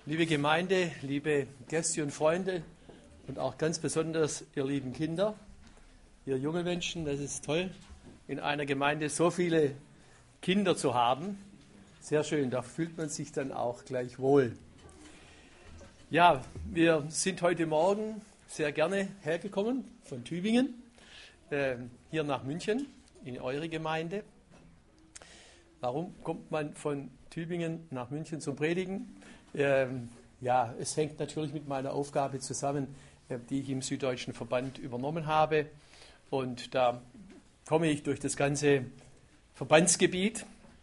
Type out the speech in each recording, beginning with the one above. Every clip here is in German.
Liebe Gemeinde, liebe Gäste und Freunde und auch ganz besonders ihr lieben Kinder, ihr junge Menschen, das ist toll, in einer Gemeinde so viele Kinder zu haben. Sehr schön, da fühlt man sich dann auch gleich wohl. Ja, wir sind heute Morgen sehr gerne hergekommen von Tübingen, hier nach München, in eure Gemeinde. Warum kommt man von Tübingen nach München zum Predigen? Ja, es hängt natürlich mit meiner Aufgabe zusammen, die ich im Süddeutschen Verband übernommen habe. Und da komme ich durch das ganze Verbandsgebiet.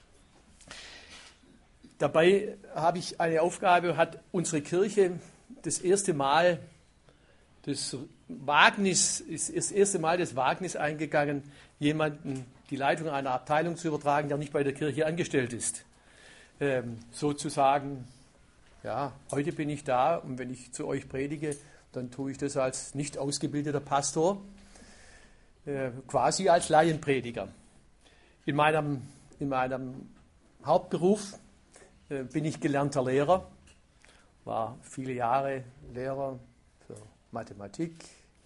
Dabei habe ich eine Aufgabe, hat unsere Kirche das erste Mal das Wagnis eingegangen, jemanden die Leitung einer Abteilung zu übertragen, der nicht bei der Kirche angestellt ist. Sozusagen, ja, heute bin ich da und wenn ich zu euch predige, dann tue ich das als nicht ausgebildeter Pastor, quasi als Laienprediger. In meinem Hauptberuf bin ich gelernter Lehrer, war viele Jahre Lehrer für Mathematik.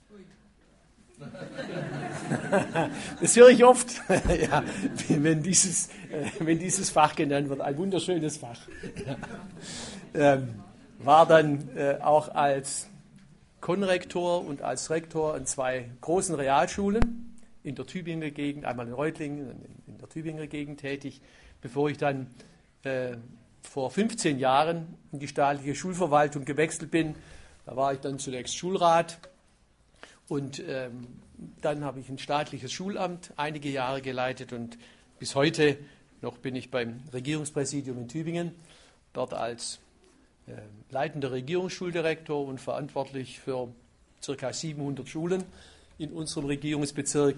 Das höre ich oft, ja, wenn dieses Fach genannt wird, ein wunderschönes Fach. War dann auch als Konrektor und als Rektor an zwei großen Realschulen in der Tübinger Gegend, einmal in Reutlingen, in der Tübinger Gegend tätig, bevor ich dann vor 15 Jahren in die staatliche Schulverwaltung gewechselt bin. Da war ich dann zunächst Schulrat und dann habe ich ein staatliches Schulamt einige Jahre geleitet und bis heute noch bin ich beim Regierungspräsidium in Tübingen, dort als leitender Regierungsschuldirektor und verantwortlich für ca. 700 Schulen in unserem Regierungsbezirk.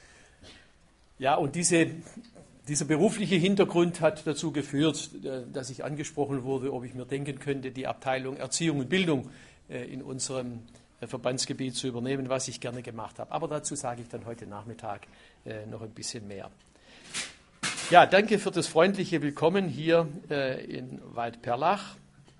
Ja, und dieser berufliche Hintergrund hat dazu geführt, dass ich angesprochen wurde, ob ich mir denken könnte, die Abteilung Erziehung und Bildung in unserem Verbandsgebiet zu übernehmen, was ich gerne gemacht habe. Aber dazu sage ich dann heute Nachmittag noch ein bisschen mehr. Ja, danke für das freundliche Willkommen hier in Waldperlach.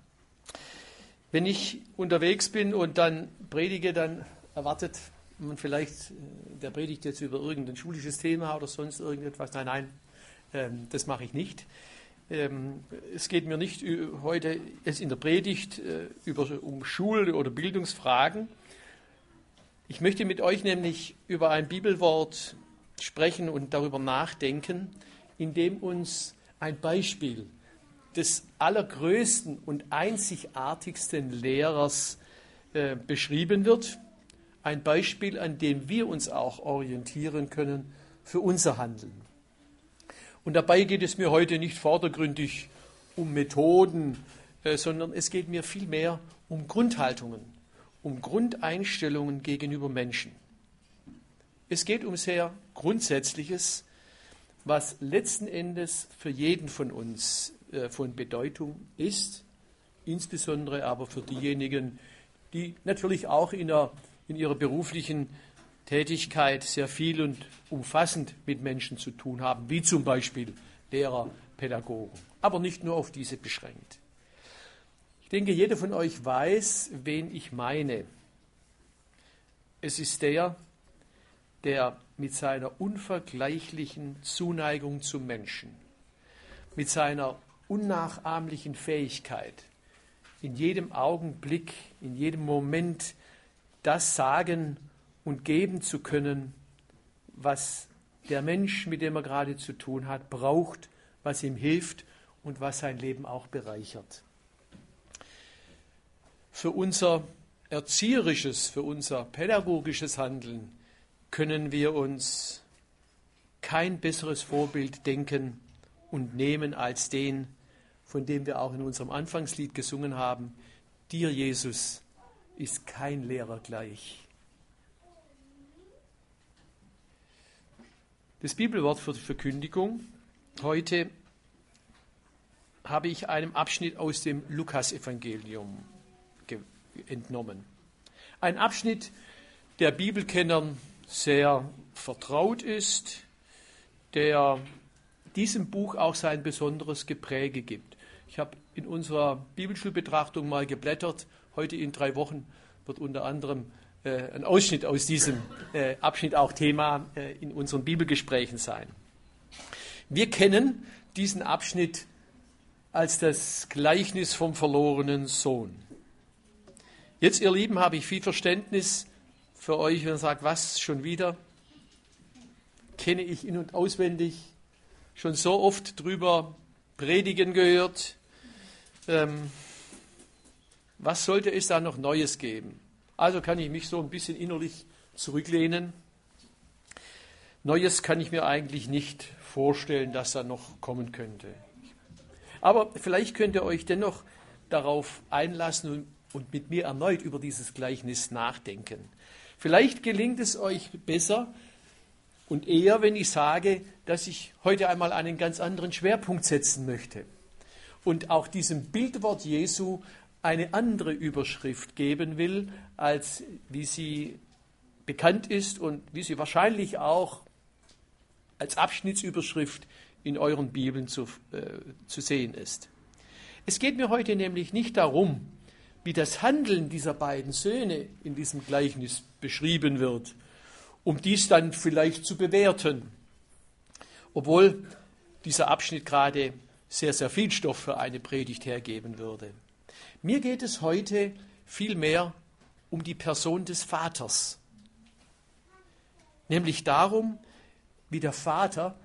Wenn ich unterwegs bin und dann predige, dann erwartet man vielleicht, der predigt jetzt über irgendein schulisches Thema oder sonst irgendetwas. Nein, das mache ich nicht. Es geht mir nicht heute in der Predigt um Schul- oder Bildungsfragen. Ich möchte mit euch nämlich über ein Bibelwort sprechen und darüber nachdenken, in dem uns ein Beispiel des allergrößten und einzigartigsten Lehrers beschrieben wird. Ein Beispiel, an dem wir uns auch orientieren können für unser Handeln. Und dabei geht es mir heute nicht vordergründig um Methoden, sondern es geht mir vielmehr um Grundhaltungen, um Grundeinstellungen gegenüber Menschen. Es geht um sehr Grundsätzliches, was letzten Endes für jeden von uns von Bedeutung ist, insbesondere aber für diejenigen, die natürlich auch in ihrer beruflichen Tätigkeit sehr viel und umfassend mit Menschen zu tun haben, wie zum Beispiel Lehrer, Pädagogen, aber nicht nur auf diese beschränkt. Ich denke, jeder von euch weiß, wen ich meine. Es ist der mit seiner unvergleichlichen Zuneigung zum Menschen, mit seiner unnachahmlichen Fähigkeit, in jedem Augenblick, in jedem Moment das sagen und geben zu können, was der Mensch, mit dem er gerade zu tun hat, braucht, was ihm hilft und was sein Leben auch bereichert. Für unser erzieherisches, für unser pädagogisches Handeln können wir uns kein besseres Vorbild denken und nehmen als den, von dem wir auch in unserem Anfangslied gesungen haben: Dir, Jesus, ist kein Lehrer gleich. Das Bibelwort für die Verkündigung heute habe ich einem Abschnitt aus dem Lukasevangelium entnommen. Ein Abschnitt, der Bibelkennern sehr vertraut ist, der diesem Buch auch sein besonderes Gepräge gibt. Ich habe in unserer Bibelschulbetrachtung mal geblättert. Heute in 3 Wochen wird unter anderem ein Ausschnitt aus diesem Abschnitt auch Thema in unseren Bibelgesprächen sein. Wir kennen diesen Abschnitt als das Gleichnis vom verlorenen Sohn. Jetzt, ihr Lieben, habe ich viel Verständnis für euch, wenn ihr sagt, was, schon wieder? Kenne ich in- und auswendig, schon so oft drüber predigen gehört. Was sollte es da noch Neues geben? Also kann ich mich so ein bisschen innerlich zurücklehnen. Neues kann ich mir eigentlich nicht vorstellen, dass da noch kommen könnte. Aber vielleicht könnt ihr euch dennoch darauf einlassen und mit mir erneut über dieses Gleichnis nachdenken. Vielleicht gelingt es euch besser und eher, wenn ich sage, dass ich heute einmal einen ganz anderen Schwerpunkt setzen möchte und auch diesem Bildwort Jesu eine andere Überschrift geben will, als wie sie bekannt ist und wie sie wahrscheinlich auch als Abschnittsüberschrift in euren Bibeln zu sehen ist. Es geht mir heute nämlich nicht darum, wie das Handeln dieser beiden Söhne in diesem Gleichnis beschrieben wird, um dies dann vielleicht zu bewerten, obwohl dieser Abschnitt gerade sehr, sehr viel Stoff für eine Predigt hergeben würde. Mir geht es heute vielmehr um die Person des Vaters, nämlich darum, wie der Vater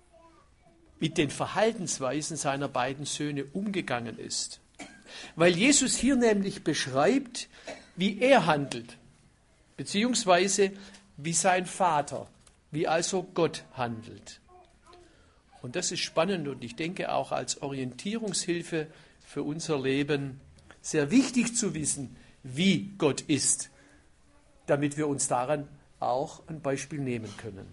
mit den Verhaltensweisen seiner beiden Söhne umgegangen ist. Weil Jesus hier nämlich beschreibt, wie er handelt, beziehungsweise wie sein Vater, wie also Gott handelt. Und das ist spannend und ich denke auch als Orientierungshilfe für unser Leben sehr wichtig zu wissen, wie Gott ist, damit wir uns daran auch ein Beispiel nehmen können.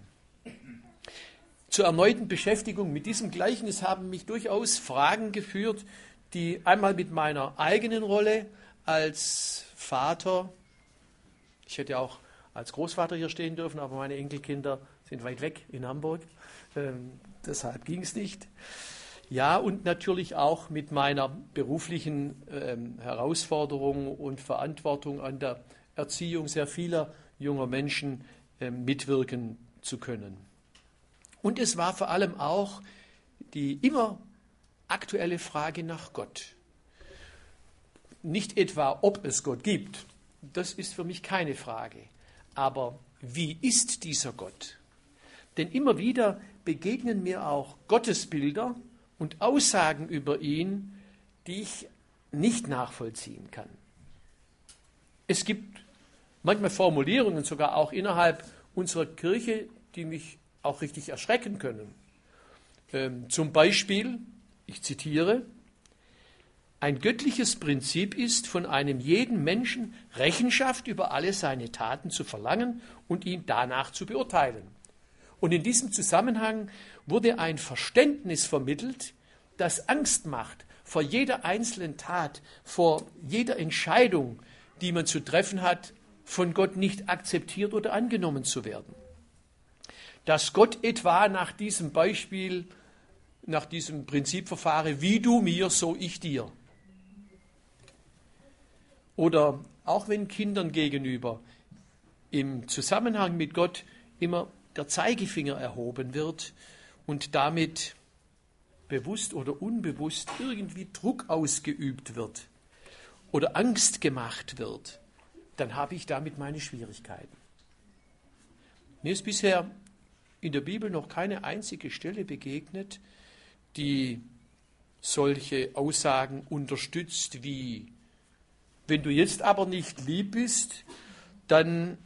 Zur erneuten Beschäftigung mit diesem Gleichnis haben mich durchaus Fragen geführt, die einmal mit meiner eigenen Rolle als Vater, ich hätte auch als Großvater hier stehen dürfen, aber meine Enkelkinder sind weit weg in Hamburg, deshalb ging es nicht. Ja, und natürlich auch mit meiner beruflichen Herausforderung und Verantwortung an der Erziehung sehr vieler junger Menschen mitwirken zu können. Und es war vor allem auch die immer aktuelle Frage nach Gott. Nicht etwa, ob es Gott gibt, das ist für mich keine Frage, aber wie ist dieser Gott? Denn immer wieder begegnen mir auch Gottesbilder und Aussagen über ihn, die ich nicht nachvollziehen kann. Es gibt manchmal Formulierungen, sogar auch innerhalb unserer Kirche, die mich auch richtig erschrecken können. Zum Beispiel, ich zitiere, ein göttliches Prinzip ist, von einem jeden Menschen Rechenschaft über alle seine Taten zu verlangen und ihn danach zu beurteilen. Und in diesem Zusammenhang wurde ein Verständnis vermittelt, das Angst macht vor jeder einzelnen Tat, vor jeder Entscheidung, die man zu treffen hat, von Gott nicht akzeptiert oder angenommen zu werden. Dass Gott etwa nach diesem Beispiel, nach diesem Prinzip verfahre, wie du mir, so ich dir. Oder auch wenn Kindern gegenüber im Zusammenhang mit Gott immer der Zeigefinger erhoben wird und damit bewusst oder unbewusst irgendwie Druck ausgeübt wird oder Angst gemacht wird, dann habe ich damit meine Schwierigkeiten. Mir ist bisher in der Bibel noch keine einzige Stelle begegnet, die solche Aussagen unterstützt wie, wenn du jetzt aber nicht lieb bist, dann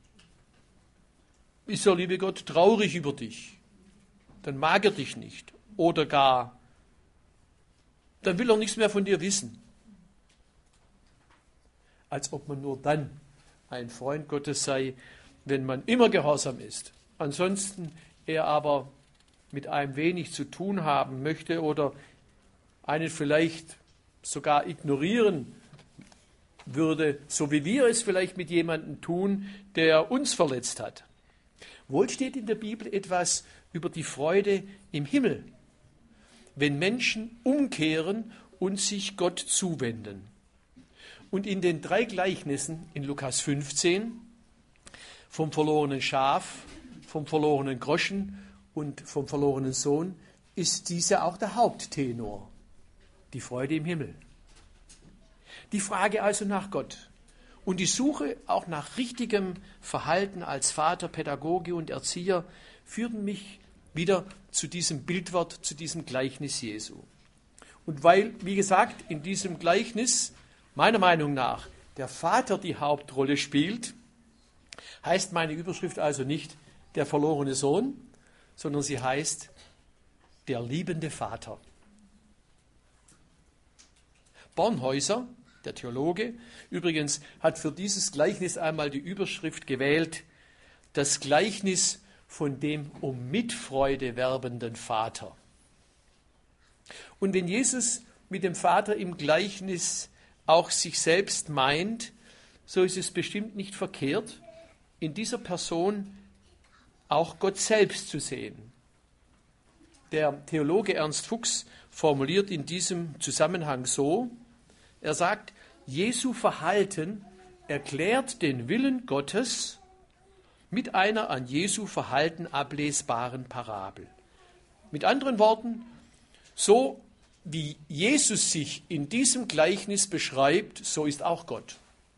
ist der liebe Gott traurig über dich, dann mag er dich nicht oder gar, dann will er nichts mehr von dir wissen. Als ob man nur dann ein Freund Gottes sei, wenn man immer gehorsam ist. Ansonsten er aber mit einem wenig zu tun haben möchte oder einen vielleicht sogar ignorieren würde, so wie wir es vielleicht mit jemandem tun, der uns verletzt hat. Wohl steht in der Bibel etwas über die Freude im Himmel, wenn Menschen umkehren und sich Gott zuwenden. Und in den 3 Gleichnissen in Lukas 15, vom verlorenen Schaf, vom verlorenen Groschen und vom verlorenen Sohn, ist dieser auch der Haupttenor, die Freude im Himmel. Die Frage also nach Gott und die Suche auch nach richtigem Verhalten als Vater, Pädagoge und Erzieher führten mich wieder zu diesem Bildwort, zu diesem Gleichnis Jesu. Und weil, wie gesagt, in diesem Gleichnis meiner Meinung nach der Vater die Hauptrolle spielt, heißt meine Überschrift also nicht der verlorene Sohn, sondern sie heißt der liebende Vater. Bornhäuser, der Theologe, übrigens hat für dieses Gleichnis einmal die Überschrift gewählt, das Gleichnis von dem um Mitfreude werbenden Vater. Und wenn Jesus mit dem Vater im Gleichnis auch sich selbst meint, so ist es bestimmt nicht verkehrt, in dieser Person auch Gott selbst zu sehen. Der Theologe Ernst Fuchs formuliert in diesem Zusammenhang so, er sagt, Jesu Verhalten erklärt den Willen Gottes mit einer an Jesu Verhalten ablesbaren Parabel. Mit anderen Worten, so wie Jesus sich in diesem Gleichnis beschreibt, so ist auch Gott.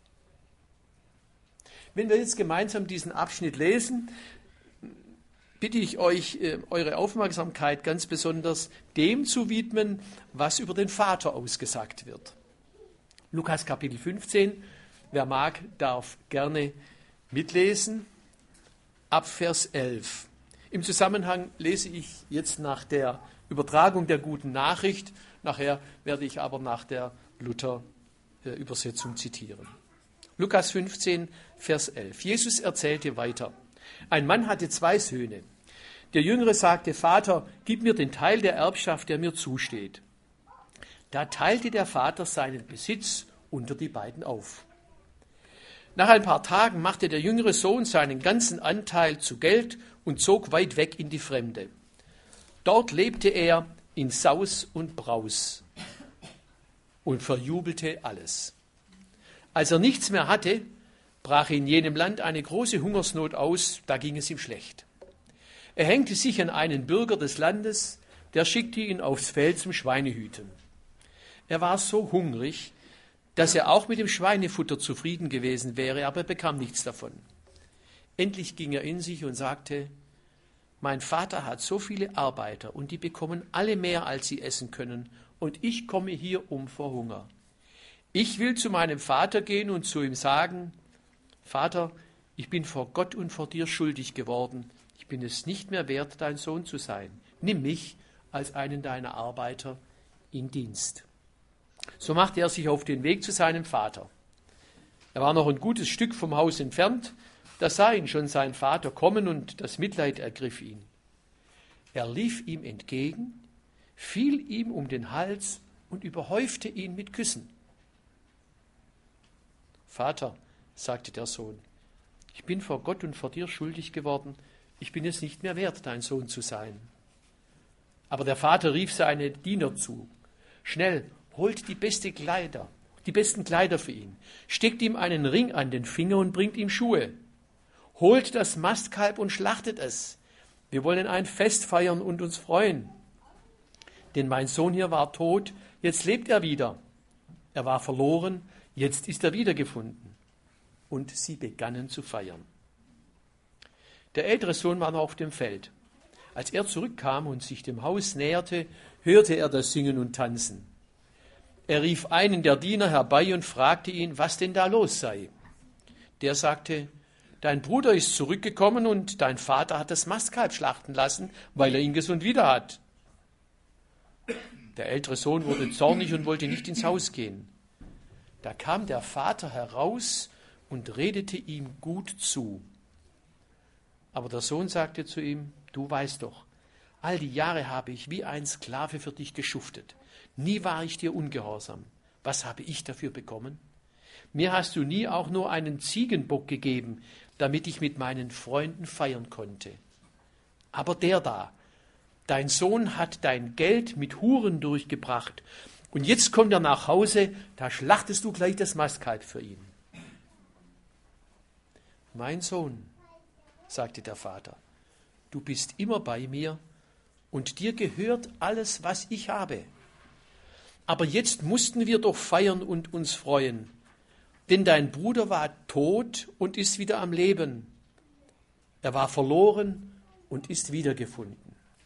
Wenn wir jetzt gemeinsam diesen Abschnitt lesen, bitte ich euch, eure Aufmerksamkeit ganz besonders dem zu widmen, was über den Vater ausgesagt wird. Lukas Kapitel 15, wer mag, darf gerne mitlesen, ab Vers 11. Im Zusammenhang lese ich jetzt nach der Übertragung der guten Nachricht, nachher werde ich aber nach der Luther-Übersetzung zitieren. Lukas 15, Vers 11. Jesus erzählte weiter. Ein Mann hatte 2 Söhne. Der Jüngere sagte, Vater, gib mir den Teil der Erbschaft, der mir zusteht. Da teilte der Vater seinen Besitz unter die beiden auf. Nach ein paar Tagen machte der jüngere Sohn seinen ganzen Anteil zu Geld und zog weit weg in die Fremde. Dort lebte er in Saus und Braus und verjubelte alles. Als er nichts mehr hatte, brach in jenem Land eine große Hungersnot aus, da ging es ihm schlecht. Er hängte sich an einen Bürger des Landes, der schickte ihn aufs Feld zum Schweinehüten. Er war so hungrig, dass er auch mit dem Schweinefutter zufrieden gewesen wäre, aber er bekam nichts davon. Endlich ging er in sich und sagte, mein Vater hat so viele Arbeiter und die bekommen alle mehr, als sie essen können, und ich komme hier um vor Hunger. Ich will zu meinem Vater gehen und zu ihm sagen, Vater, ich bin vor Gott und vor dir schuldig geworden. Ich bin es nicht mehr wert, dein Sohn zu sein. Nimm mich als einen deiner Arbeiter in Dienst. So machte er sich auf den Weg zu seinem Vater. Er war noch ein gutes Stück vom Haus entfernt, da sah ihn schon sein Vater kommen und das Mitleid ergriff ihn. Er lief ihm entgegen, fiel ihm um den Hals und überhäufte ihn mit Küssen. Vater, sagte der Sohn, ich bin vor Gott und vor dir schuldig geworden, ich bin es nicht mehr wert, dein Sohn zu sein. Aber der Vater rief seine Diener zu, schnell, holt die besten Kleider für ihn, steckt ihm einen Ring an den Finger und bringt ihm Schuhe. Holt das Mastkalb und schlachtet es. Wir wollen ein Fest feiern und uns freuen. Denn mein Sohn hier war tot, jetzt lebt er wieder. Er war verloren, jetzt ist er wiedergefunden. Und sie begannen zu feiern. Der ältere Sohn war noch auf dem Feld. Als er zurückkam und sich dem Haus näherte, hörte er das Singen und Tanzen. Er rief einen der Diener herbei und fragte ihn, was denn da los sei. Der sagte, dein Bruder ist zurückgekommen und dein Vater hat das Mastkalb schlachten lassen, weil er ihn gesund wieder hat. Der ältere Sohn wurde zornig und wollte nicht ins Haus gehen. Da kam der Vater heraus und redete ihm gut zu. Aber der Sohn sagte zu ihm, du weißt doch, all die Jahre habe ich wie ein Sklave für dich geschuftet. Nie war ich dir ungehorsam. Was habe ich dafür bekommen? Mir hast du nie auch nur einen Ziegenbock gegeben, damit ich mit meinen Freunden feiern konnte. Aber der da, dein Sohn hat dein Geld mit Huren durchgebracht Und jetzt kommt er nach Hause, da schlachtest du gleich das Mastkalb für ihn. Mein Sohn, sagte der Vater, du bist immer bei mir und dir gehört alles, was ich habe. Aber jetzt mussten wir doch feiern und uns freuen, denn dein Bruder war tot und ist wieder am Leben. Er war verloren und ist wiedergefunden.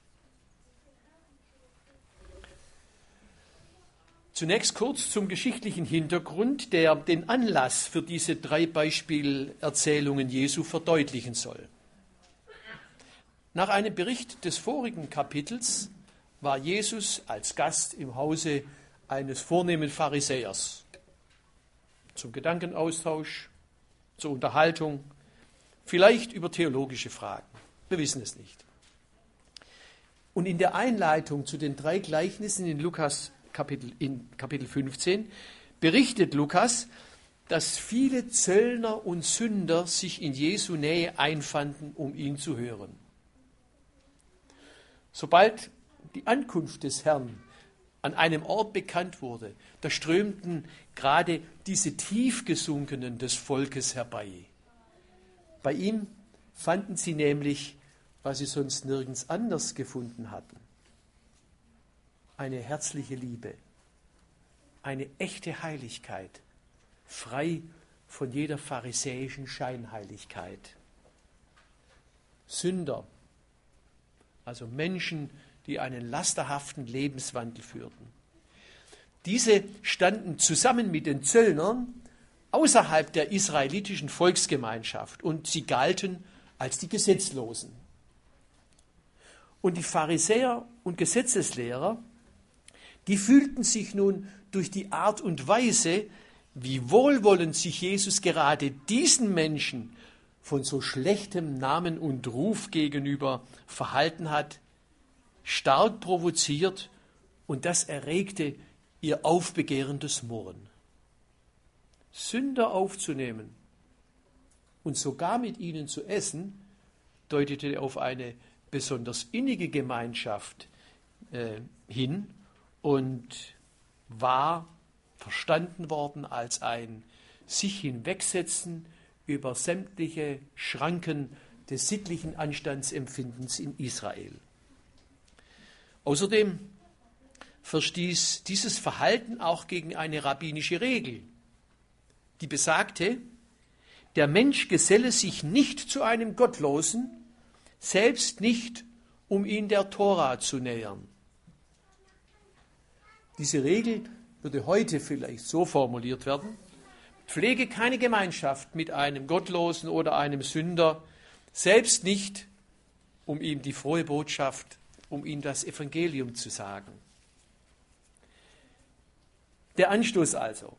Zunächst kurz zum geschichtlichen Hintergrund, der den Anlass für diese 3 Beispielerzählungen Jesu verdeutlichen soll. Nach einem Bericht des vorigen Kapitels war Jesus als Gast im Hause eines vornehmen Pharisäers. Zum Gedankenaustausch, zur Unterhaltung, vielleicht über theologische Fragen. Wir wissen es nicht. Und in der Einleitung zu den 3 Gleichnissen in Kapitel 15 berichtet Lukas, dass viele Zöllner und Sünder sich in Jesu Nähe einfanden, um ihn zu hören. Sobald die Ankunft des Herrn an einem Ort bekannt wurde, da strömten gerade diese Tiefgesunkenen des Volkes herbei. Bei ihm fanden sie nämlich, was sie sonst nirgends anders gefunden hatten: eine herzliche Liebe, eine echte Heiligkeit, frei von jeder pharisäischen Scheinheiligkeit. Sünder, also Menschen, die einen lasterhaften Lebenswandel führten. Diese standen zusammen mit den Zöllnern außerhalb der israelitischen Volksgemeinschaft und sie galten als die Gesetzlosen. Und die Pharisäer und Gesetzeslehrer, die fühlten sich nun durch die Art und Weise, wie wohlwollend sich Jesus gerade diesen Menschen von so schlechtem Namen und Ruf gegenüber verhalten hat, stark provoziert, und das erregte ihr aufbegehrendes Murren. Sünder aufzunehmen und sogar mit ihnen zu essen, deutete auf eine besonders innige Gemeinschaft hin und war verstanden worden als ein sich hinwegsetzen über sämtliche Schranken des sittlichen Anstandsempfindens in Israel. Außerdem verstieß dieses Verhalten auch gegen eine rabbinische Regel, die besagte, der Mensch geselle sich nicht zu einem Gottlosen, selbst nicht, um ihn der Tora zu nähern. Diese Regel würde heute vielleicht so formuliert werden: Pflege keine Gemeinschaft mit einem Gottlosen oder einem Sünder, selbst nicht, um ihm die frohe Botschaft, um ihm das Evangelium zu sagen. Der Anstoß also,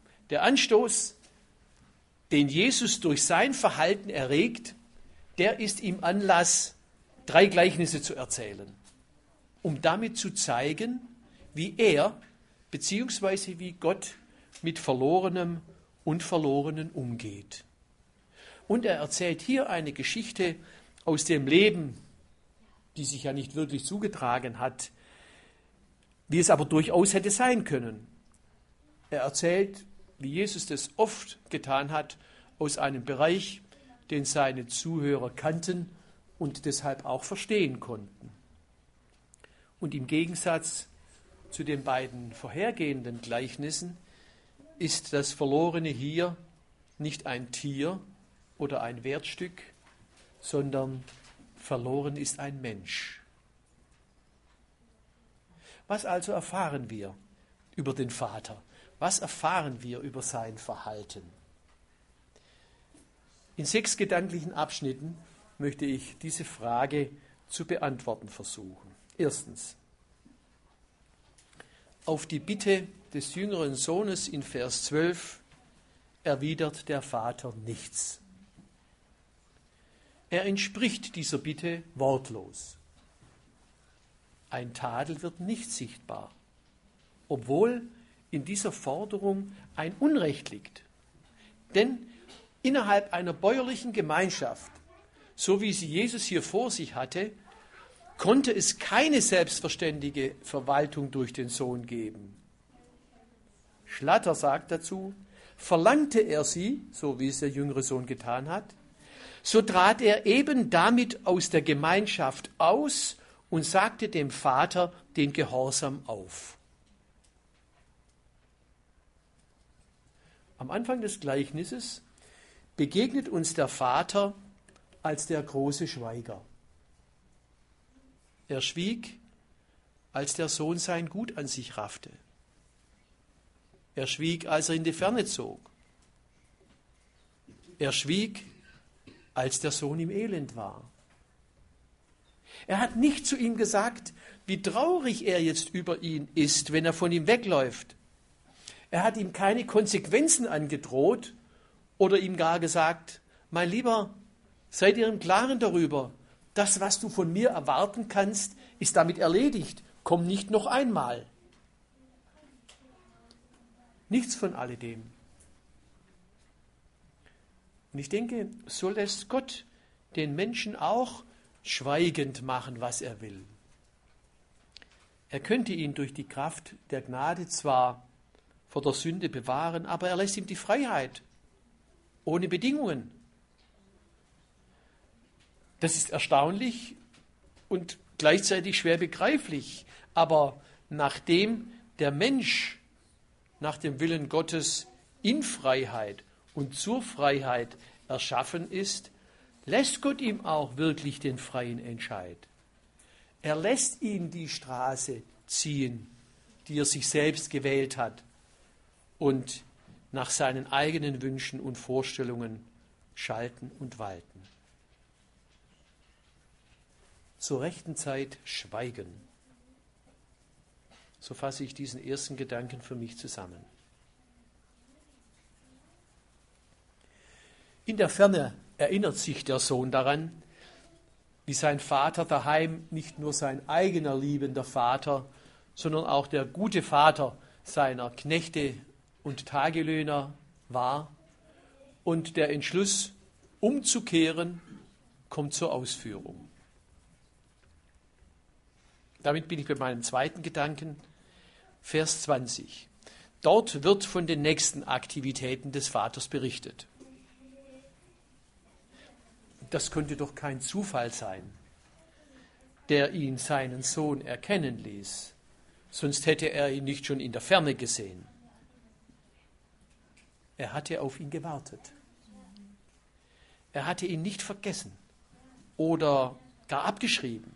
den Jesus durch sein Verhalten erregt, der ist ihm Anlass, 3 Gleichnisse zu erzählen, um damit zu zeigen, wie er bzw. wie Gott mit Verlorenem und Verlorenen umgeht. Und er erzählt hier eine Geschichte aus dem Leben, die sich ja nicht wirklich zugetragen hat, wie es aber durchaus hätte sein können. Er erzählt, wie Jesus das oft getan hat, aus einem Bereich, den seine Zuhörer kannten und deshalb auch verstehen konnten. Und im Gegensatz zu den beiden vorhergehenden Gleichnissen ist das Verlorene hier nicht ein Tier oder ein Wertstück, sondern verloren ist ein Mensch. Was also erfahren wir über den Vater? Was erfahren wir über sein Verhalten? In 6 gedanklichen Abschnitten möchte ich diese Frage zu beantworten versuchen. Erstens: Auf die Bitte des jüngeren Sohnes in Vers 12 erwidert der Vater nichts. Er entspricht dieser Bitte wortlos. Ein Tadel wird nicht sichtbar, obwohl in dieser Forderung ein Unrecht liegt. Denn innerhalb einer bäuerlichen Gemeinschaft, so wie sie Jesus hier vor sich hatte, konnte es keine selbstverständige Verwaltung durch den Sohn geben. Schlatter sagt dazu, verlangte er sie, so wie es der jüngere Sohn getan hat, so trat er eben damit aus der Gemeinschaft aus und sagte dem Vater den Gehorsam auf. Am Anfang des Gleichnisses begegnet uns der Vater als der große Schweiger. Er schwieg, als der Sohn sein Gut an sich raffte. Er schwieg, als er in die Ferne zog. Er schwieg, als der Sohn im Elend war. Er hat nicht zu ihm gesagt, wie traurig er jetzt über ihn ist, wenn er von ihm wegläuft. Er hat ihm keine Konsequenzen angedroht oder ihm gar gesagt, mein Lieber, sei dir im Klaren darüber, das, was du von mir erwarten kannst, ist damit erledigt. Komm nicht noch einmal. Nichts von alledem. Und ich denke, so lässt Gott den Menschen auch schweigend machen, was er will. Er könnte ihn durch die Kraft der Gnade zwar vor der Sünde bewahren, aber er lässt ihm die Freiheit, ohne Bedingungen. Das ist erstaunlich und gleichzeitig schwer begreiflich. Aber nachdem der Mensch nach dem Willen Gottes in Freiheit und zur Freiheit erschaffen ist, lässt Gott ihm auch wirklich den freien Entscheid. Er lässt ihn die Straße ziehen, die er sich selbst gewählt hat und nach seinen eigenen Wünschen und Vorstellungen schalten und walten. Zur rechten Zeit schweigen. So fasse ich diesen ersten Gedanken für mich zusammen. In der Ferne erinnert sich der Sohn daran, wie sein Vater daheim nicht nur sein eigener liebender Vater, sondern auch der gute Vater seiner Knechte und Tagelöhner war. Und der Entschluss, umzukehren, kommt zur Ausführung. Damit bin ich bei meinem zweiten Gedanken, Vers 20. Dort wird von den nächsten Aktivitäten des Vaters berichtet. Das könnte doch kein Zufall sein, der ihn seinen Sohn erkennen ließ. Sonst hätte er ihn nicht schon in der Ferne gesehen. Er hatte auf ihn gewartet. Er hatte ihn nicht vergessen oder gar abgeschrieben.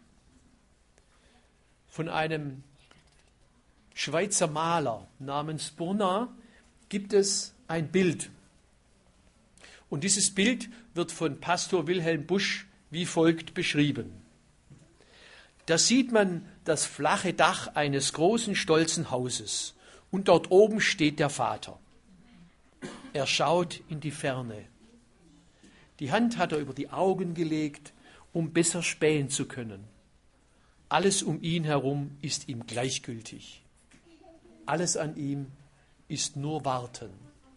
Von einem Schweizer Maler namens Bonnat gibt es ein Bild. Und dieses Bild wird von Pastor Wilhelm Busch wie folgt beschrieben. Da sieht man das flache Dach eines großen, stolzen Hauses. Und dort oben steht der Vater. Er schaut in die Ferne. Die Hand hat er über die Augen gelegt, um besser spähen zu können. Alles um ihn herum ist ihm gleichgültig. Alles an ihm ist nur Warten.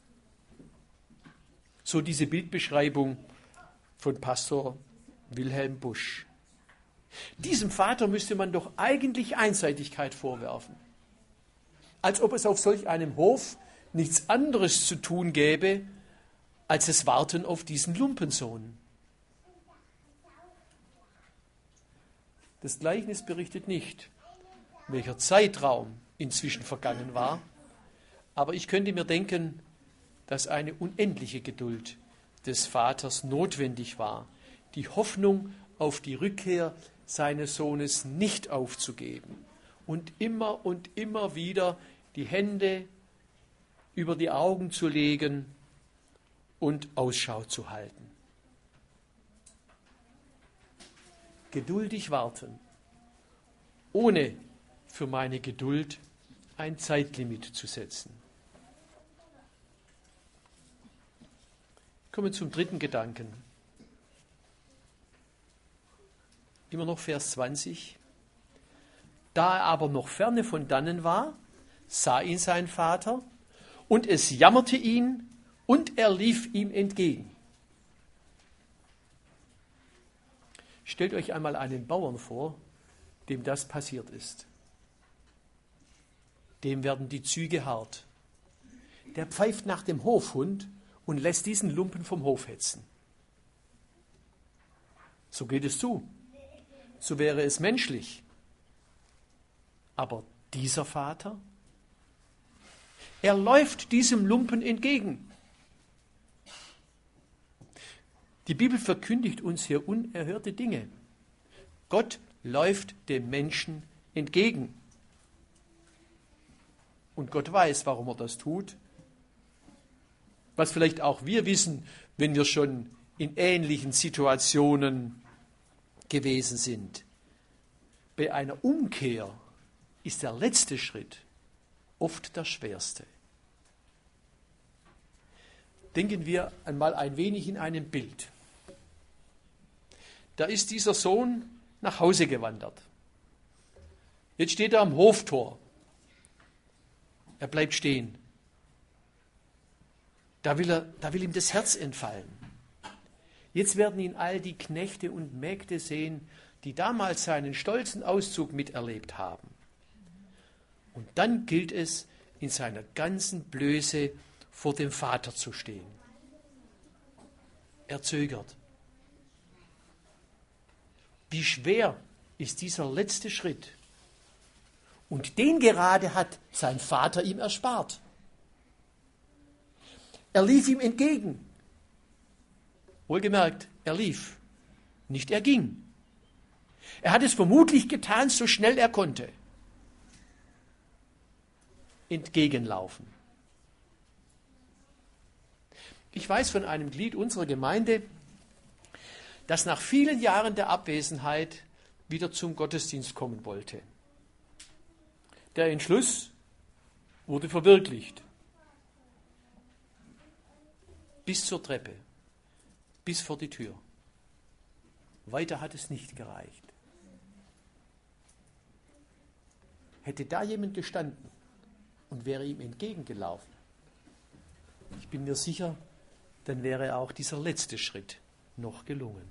So diese Bildbeschreibung von Pastor Wilhelm Busch. Diesem Vater müsste man doch eigentlich Einseitigkeit vorwerfen. Als ob es auf solch einem Hof nichts anderes zu tun gäbe, als das Warten auf diesen Lumpensohn. Das Gleichnis berichtet nicht, welcher Zeitraum inzwischen vergangen war, aber ich könnte mir denken, dass eine unendliche Geduld des Vaters notwendig war, die Hoffnung auf die Rückkehr seines Sohnes nicht aufzugeben und immer wieder die Hände über die Augen zu legen und Ausschau zu halten. Geduldig warten, ohne für meine Geduld ein Zeitlimit zu setzen. Kommen wir zum dritten Gedanken. Immer noch Vers 20. Da er aber noch ferne von dannen war, sah ihn sein Vater, und es jammerte ihn, und er lief ihm entgegen. Stellt euch einmal einen Bauern vor, dem das passiert ist. Dem werden die Züge hart. der pfeift nach dem Hofhund und lässt diesen Lumpen vom Hof hetzen. So geht es zu. So wäre es menschlich. Aber dieser Vater, er läuft diesem Lumpen entgegen. Die Bibel verkündigt uns hier unerhörte Dinge. Gott läuft dem Menschen entgegen. Und Gott weiß, warum er das tut. Was vielleicht auch wir wissen, wenn wir schon in ähnlichen Situationen gewesen sind. Bei einer Umkehr ist der letzte Schritt oft der schwerste. Denken wir einmal ein wenig in einem Bild. Da ist dieser Sohn nach Hause gewandert. Jetzt steht er am Hoftor. Er bleibt stehen. Da will ihm das Herz entfallen. Jetzt werden ihn all die Knechte und Mägde sehen, die damals seinen stolzen Auszug miterlebt haben. Und dann gilt es, in seiner ganzen Blöße vor dem Vater zu stehen. Er zögert. Wie schwer ist dieser letzte Schritt? Und den gerade hat sein Vater ihm erspart. Er lief ihm entgegen. Wohlgemerkt, er lief, nicht er ging. Er hat es vermutlich getan, so schnell er konnte. Entgegenlaufen. Ich weiß von einem Glied unserer Gemeinde, das nach vielen Jahren der Abwesenheit wieder zum Gottesdienst kommen wollte. Der Entschluss wurde verwirklicht. Bis zur Treppe, bis vor die Tür. Weiter hat es nicht gereicht. Hätte da jemand gestanden und wäre ihm entgegengelaufen, ich bin mir sicher, dann wäre auch dieser letzte Schritt noch gelungen.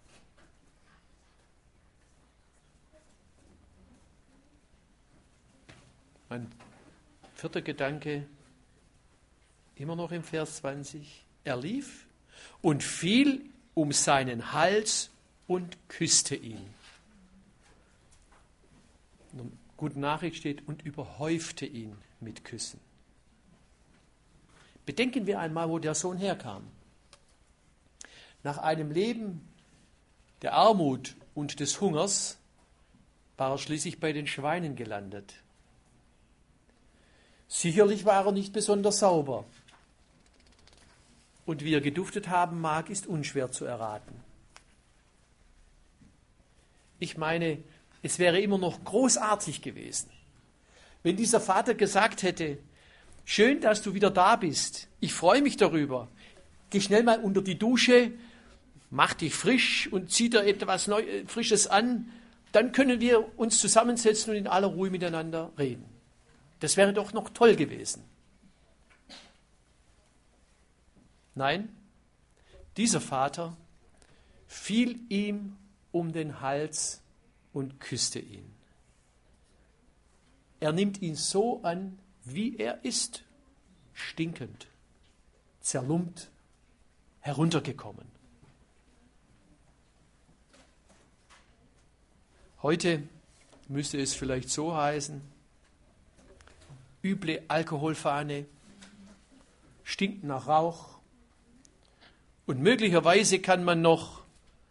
Mein vierter Gedanke, immer noch im Vers 20. Er lief und fiel um seinen Hals und küsste ihn. In der guten Nachricht steht, und überhäufte ihn mit Küssen. Bedenken wir einmal, wo der Sohn herkam. Nach einem Leben der Armut und des Hungers war er schließlich bei den Schweinen gelandet. Sicherlich war er nicht besonders sauber. Und wie er geduftet haben mag, ist unschwer zu erraten. Ich meine, es wäre immer noch großartig gewesen, wenn dieser Vater gesagt hätte, schön, dass du wieder da bist, ich freue mich darüber, geh schnell mal unter die Dusche, mach dich frisch und zieh dir etwas Frisches an, dann können wir uns zusammensetzen und in aller Ruhe miteinander reden. Das wäre doch noch toll gewesen. Nein, dieser Vater fiel ihm um den Hals und küsste ihn. Er nimmt ihn so an, wie er ist, stinkend, zerlumpt, heruntergekommen. Heute müsste es vielleicht so heißen, üble Alkoholfahne, stinkt nach Rauch und möglicherweise kann man noch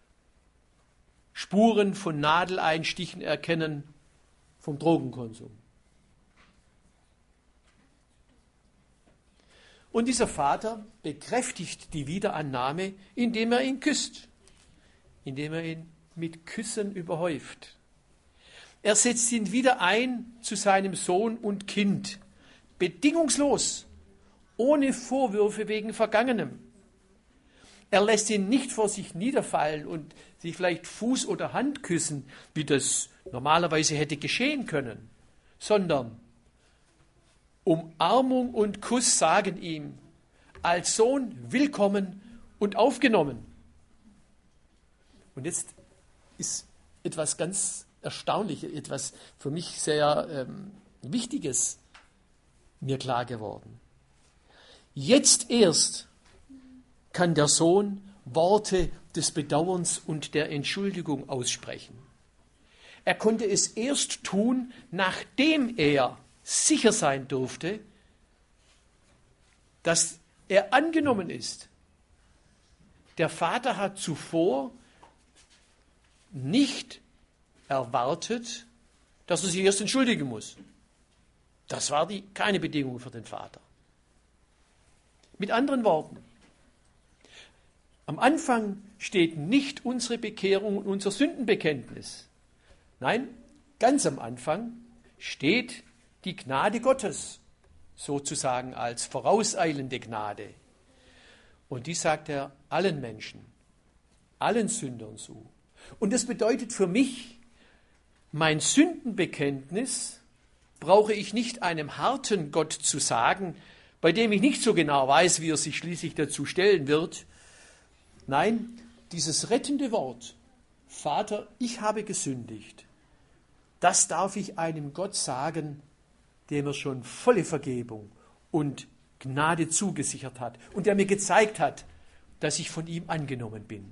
Spuren von Nadeleinstichen erkennen vom Drogenkonsum. Und dieser Vater bekräftigt die Wiederannahme, indem er ihn küsst, indem er ihn mit Küssen überhäuft. Er setzt ihn wieder ein zu seinem Sohn und Kind, bedingungslos, ohne Vorwürfe wegen Vergangenem. Er lässt ihn nicht vor sich niederfallen und sich vielleicht Fuß oder Hand küssen, wie das normalerweise hätte geschehen können, sondern Umarmung und Kuss sagen ihm, als Sohn willkommen und aufgenommen. Und jetzt ist etwas ganz Erstaunliches, etwas für mich sehr Wichtiges mir klar geworden. Jetzt erst kann der Sohn Worte des Bedauerns und der Entschuldigung aussprechen. Er konnte es erst tun, nachdem er sicher sein durfte, dass er angenommen ist. Der Vater hat zuvor nicht erwartet, dass er sich erst entschuldigen muss. Das war keine Bedingung für den Vater. Mit anderen Worten, am Anfang steht nicht unsere Bekehrung und unser Sündenbekenntnis. Nein, ganz am Anfang steht die Gnade Gottes, sozusagen als vorauseilende Gnade. Und die sagt er allen Menschen, allen Sündern zu. Und das bedeutet für mich, mein Sündenbekenntnis brauche ich nicht einem harten Gott zu sagen, bei dem ich nicht so genau weiß, wie er sich schließlich dazu stellen wird. Nein, dieses rettende Wort, Vater, ich habe gesündigt, das darf ich einem Gott sagen, der mir schon volle Vergebung und Gnade zugesichert hat und der mir gezeigt hat, dass ich von ihm angenommen bin.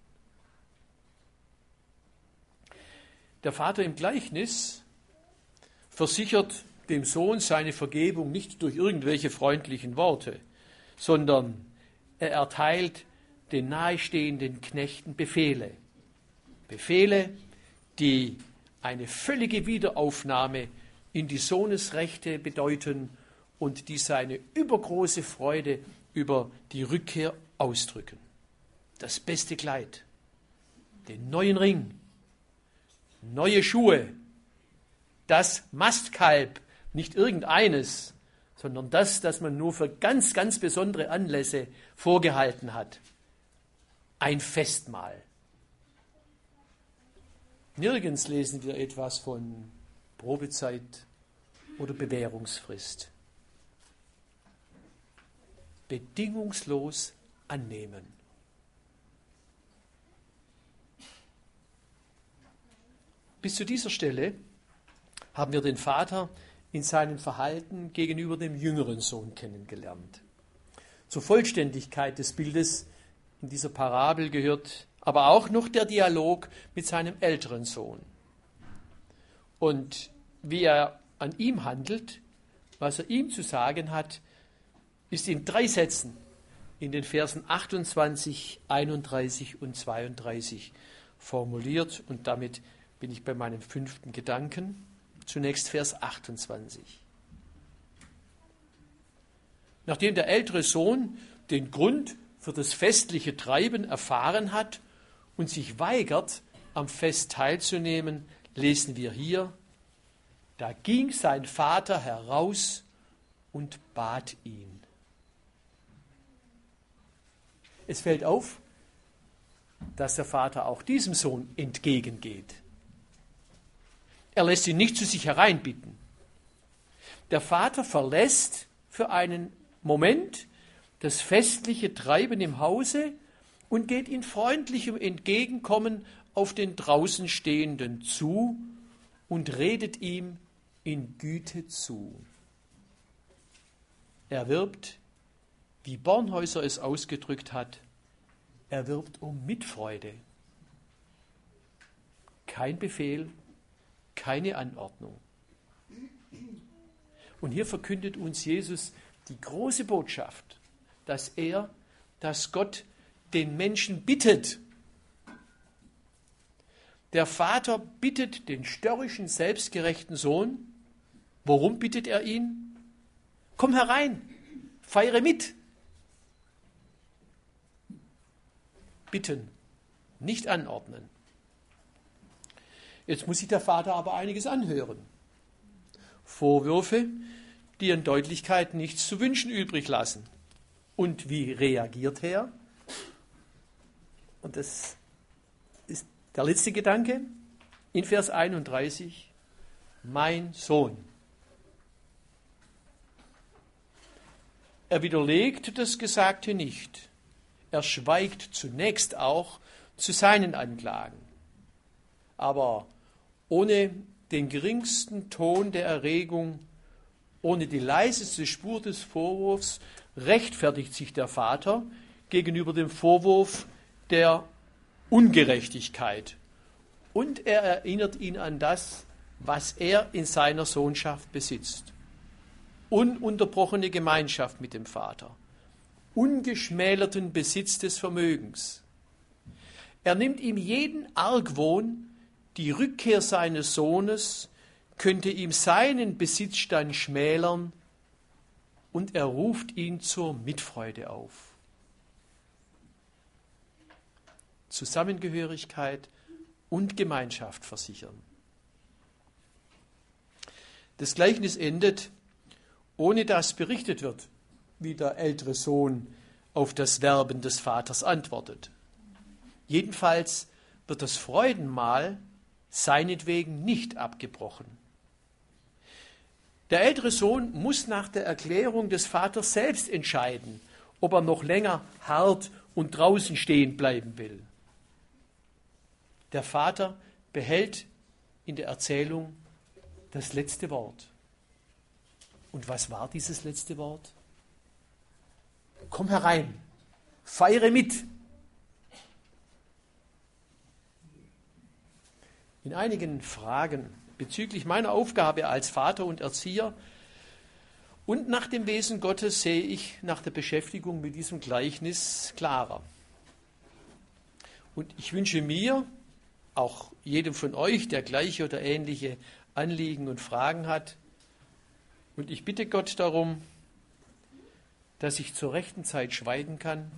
Der Vater im Gleichnis versichert dem Sohn seine Vergebung nicht durch irgendwelche freundlichen Worte, sondern er erteilt den nahestehenden Knechten Befehle. Befehle, die eine völlige Wiederaufnahme in die Sohnesrechte bedeuten und die seine übergroße Freude über die Rückkehr ausdrücken. Das beste Kleid, den neuen Ring, neue Schuhe, das Mastkalb, nicht irgendeines, sondern das man nur für ganz, ganz besondere Anlässe vorgehalten hat. Ein Festmahl. Nirgends lesen wir etwas von Probezeit oder Bewährungsfrist. Bedingungslos annehmen. Bis zu dieser Stelle haben wir den Vater in seinem Verhalten gegenüber dem jüngeren Sohn kennengelernt. Zur Vollständigkeit des Bildes in dieser Parabel gehört aber auch noch der Dialog mit seinem älteren Sohn. Und wie er an ihm handelt, was er ihm zu sagen hat, ist in 3 Sätzen in den Versen 28, 31 und 32 formuliert. Und damit bin ich bei meinem 5. Gedanken. Zunächst Vers 28. Nachdem der ältere Sohn den Grund für das festliche Treiben erfahren hat und sich weigert, am Fest teilzunehmen, lesen wir hier: Da ging sein Vater heraus und bat ihn. Es fällt auf, dass der Vater auch diesem Sohn entgegengeht. Er lässt ihn nicht zu sich hereinbitten. Der Vater verlässt für einen Moment das festliche Treiben im Hause und geht in freundlichem Entgegenkommen auf den draußen Stehenden zu und redet ihm in Güte zu. Er wirbt, wie Bornhäuser es ausgedrückt hat, er wirbt um Mitfreude. Kein Befehl, keine Anordnung. Und hier verkündet uns Jesus die große Botschaft, dass Gott den Menschen bittet. Der Vater bittet den störrischen, selbstgerechten Sohn. Worum bittet er ihn? Komm herein, feiere mit. Bitten, nicht anordnen. Jetzt muss sich der Vater aber einiges anhören. Vorwürfe, die an Deutlichkeit nichts zu wünschen übrig lassen. Und wie reagiert er? Und das ist der letzte Gedanke in Vers 31. Mein Sohn. Er widerlegt das Gesagte nicht. Er schweigt zunächst auch zu seinen Anklagen. Aber ohne den geringsten Ton der Erregung, ohne die leiseste Spur des Vorwurfs, rechtfertigt sich der Vater gegenüber dem Vorwurf der Ungerechtigkeit. Und er erinnert ihn an das, was er in seiner Sohnschaft besitzt. Ununterbrochene Gemeinschaft mit dem Vater. Ungeschmälerten Besitz des Vermögens. Er nimmt ihm jeden Argwohn, die Rückkehr seines Sohnes könnte ihm seinen Besitzstand schmälern, und er ruft ihn zur Mitfreude auf. Zusammengehörigkeit und Gemeinschaft versichern. Das Gleichnis endet, ohne dass berichtet wird, wie der ältere Sohn auf das Werben des Vaters antwortet. Jedenfalls wird das Freudenmahl seinetwegen nicht abgebrochen. Der ältere Sohn muss nach der Erklärung des Vaters selbst entscheiden, ob er noch länger hart und draußen stehen bleiben will. Der Vater behält in der Erzählung das letzte Wort. Und was war dieses letzte Wort? Komm herein, feiere mit. In einigen Fragen bezüglich meiner Aufgabe als Vater und Erzieher und nach dem Wesen Gottes sehe ich nach der Beschäftigung mit diesem Gleichnis klarer. Und ich wünsche mir, auch jedem von euch, der gleiche oder ähnliche Anliegen und Fragen hat, und ich bitte Gott darum, dass ich zur rechten Zeit schweigen kann,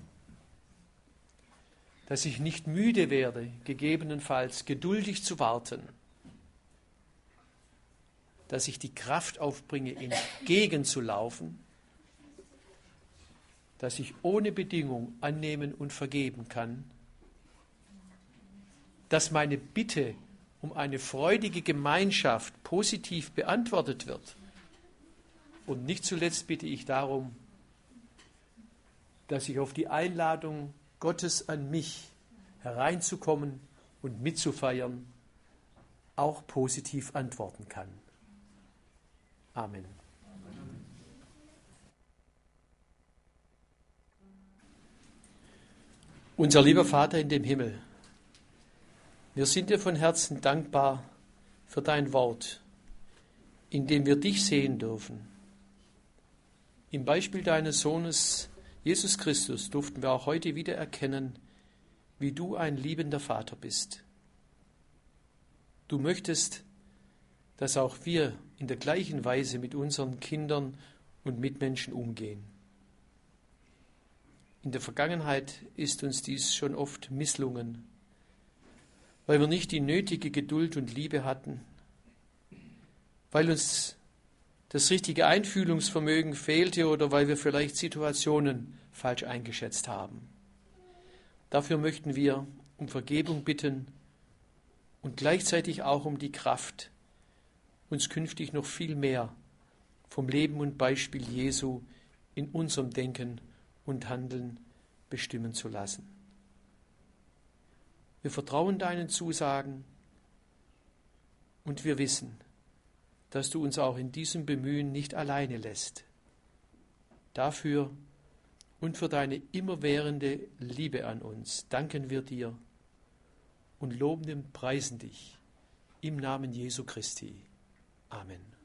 dass ich nicht müde werde, gegebenenfalls geduldig zu warten, dass ich die Kraft aufbringe, entgegenzulaufen, dass ich ohne Bedingung annehmen und vergeben kann, dass meine Bitte um eine freudige Gemeinschaft positiv beantwortet wird. Und nicht zuletzt bitte ich darum, dass ich auf die Einladung Gottes an mich hereinzukommen und mitzufeiern auch positiv antworten kann. Amen. Unser lieber Vater in dem Himmel, wir sind dir von Herzen dankbar für dein Wort, in dem wir dich sehen dürfen. Im Beispiel deines Sohnes Jesus Christus durften wir auch heute wieder erkennen, wie du ein liebender Vater bist. Du möchtest, dass auch wir in der gleichen Weise mit unseren Kindern und Mitmenschen umgehen. In der Vergangenheit ist uns dies schon oft misslungen, weil wir nicht die nötige Geduld und Liebe hatten, weil uns das richtige Einfühlungsvermögen fehlte oder weil wir vielleicht Situationen falsch eingeschätzt haben. Dafür möchten wir um Vergebung bitten und gleichzeitig auch um die Kraft, uns künftig noch viel mehr vom Leben und Beispiel Jesu in unserem Denken und Handeln bestimmen zu lassen. Wir vertrauen deinen Zusagen und wir wissen, dass du uns auch in diesem Bemühen nicht alleine lässt. Dafür und für deine immerwährende Liebe an uns danken wir dir und loben und preisen dich im Namen Jesu Christi. Amen.